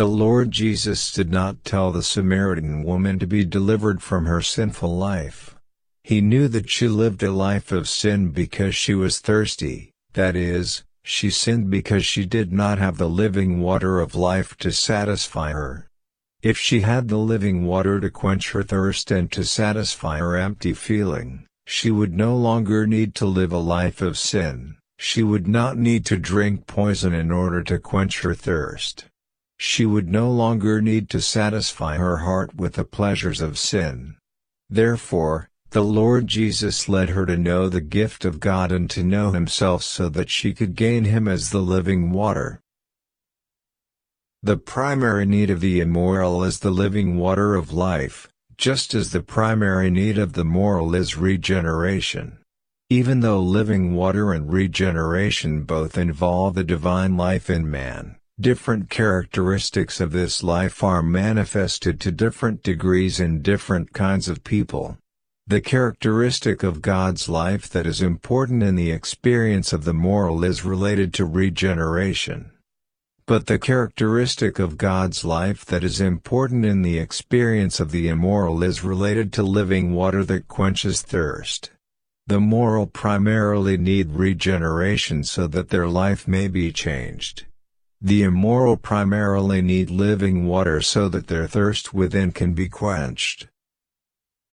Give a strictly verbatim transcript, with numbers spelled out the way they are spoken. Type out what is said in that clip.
The Lord Jesus did not tell the Samaritan woman to be delivered from her sinful life. He knew that she lived a life of sin because she was thirsty, that is, she sinned because she did not have the living water of life to satisfy her. If she had the living water to quench her thirst and to satisfy her empty feeling, she would no longer need to live a life of sin. She would not need to drink poison in order to quench her thirst. She would no longer need to satisfy her heart with the pleasures of sin. Therefore, the Lord Jesus led her to know the gift of God and to know Himself so that she could gain Him as the living water. The primary need of the immoral is the living water of life, just as the primary need of the moral is regeneration. Even though living water and regeneration both involve the divine life in man, different characteristics of this life are manifested to different degrees in different kinds of people. The characteristic of God's life that is important in the experience of the moral is related to regeneration. But the characteristic of God's life that is important in the experience of the immoral is related to living water that quenches thirst. The moral primarily need regeneration so that their life may be changed. The immoral primarily need living water so that their thirst within can be quenched.